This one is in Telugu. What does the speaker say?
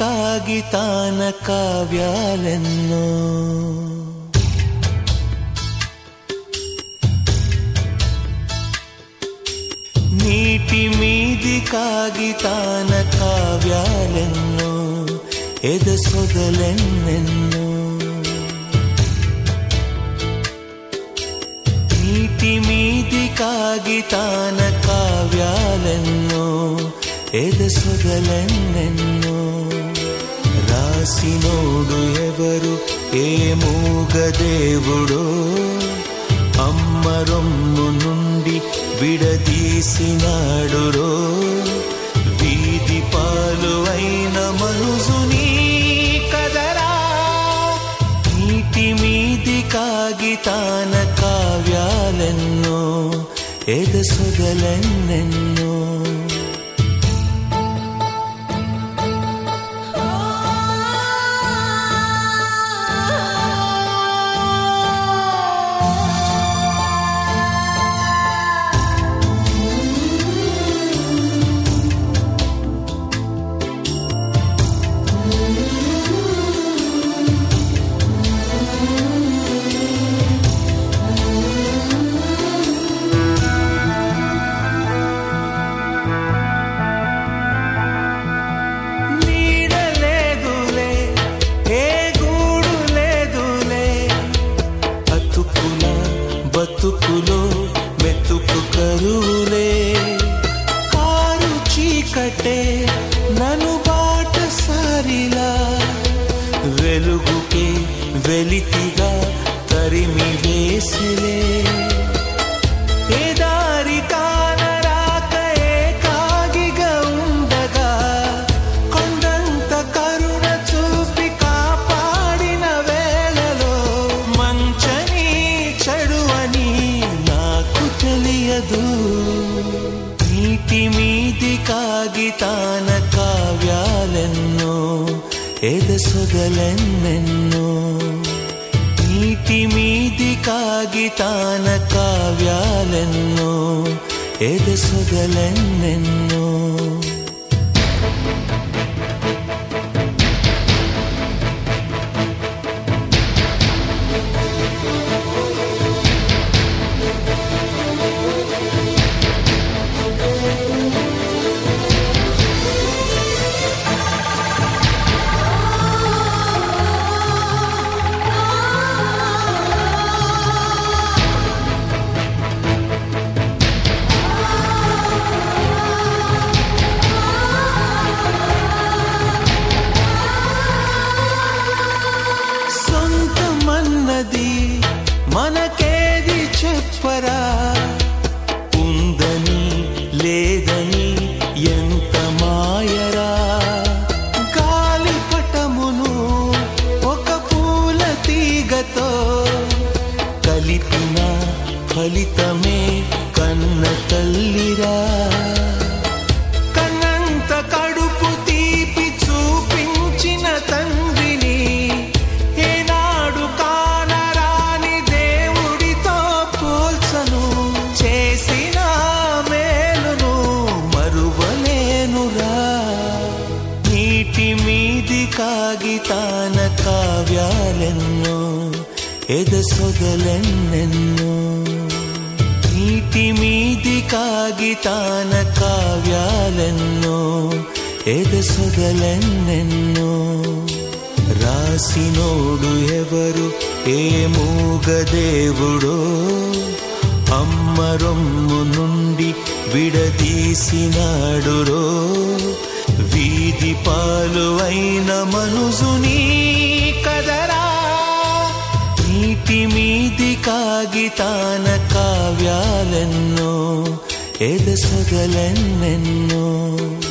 కాగితాన కావ్యాలెన్నో. నీటి మీది కాగితాన కావ్యాలెన్నో, ఎద సొగలెన్నెన్నో. నీటి మీది కాగితాన కావ్యాలెన్నో, ఎద సొగలెన్నెన్నో. రాసినోడు ఎవరు ఏ మూగదేవుడో, అమ్మ రొమ్ము నుండి విడదీసినాడురో. వీధి పాలు అయిన మనుజుని కదరా, నీటి మీది కాగితాన కావ్యాలెన్నో, ఎద సొగలెన్నెన్నో. బతుకులో మెతుకు కరువులే, కారు చీకటే నను బాట సారిలా, వెలుగుకే వెలితిగా తరిమి వేసిలే. ఏ దారి కానరాక ఏకాగిగా ఉండగా, కొండంత కరుణ చూపి కాపాడిన వేళలో, మంచని చెడు అని నాకు తెలియదు. నీటి మీది కాగితాన కావ్యాలెన్నో, ఎద సొగలెన్నెన్నో. నీటి మీది కాగితాన కావ్యాలెన్నో, ఎద సొగలెన్నెన్నో. మనకేది చెప్పరా, ఉందని లేదని ఎంత మాయరా. గాలిపటమును ఒక పూల తీగతో కలిపిన ఫలితమే కన్న తల్లిరా. కన్నంత కడుపు తీపి చూపించిన తండ్రిని ఏనాడు కానరాని దేవుడితో పోల్చను. చేసిన మేలును మరువలేనురా. నీటి మీది కాగితాన కావ్యాలెన్నో, ఎద సొగలెన్నెన్నో. నీటి మీది కాగితాన కావ్యాలెన్నో, ఎద సొగలెన్నెన్నో. రాసినోడు ఎవరు ఏ మూగదేవుడో, అమ్మ రొమ్ము నుండి విడదీసినాడురో. వీధి పాలు అయిన మనుజుని కదరా, నీటి మీది కాగితాన కావ్యాలెన్నో, ఎద సొగలెన్నెన్నో.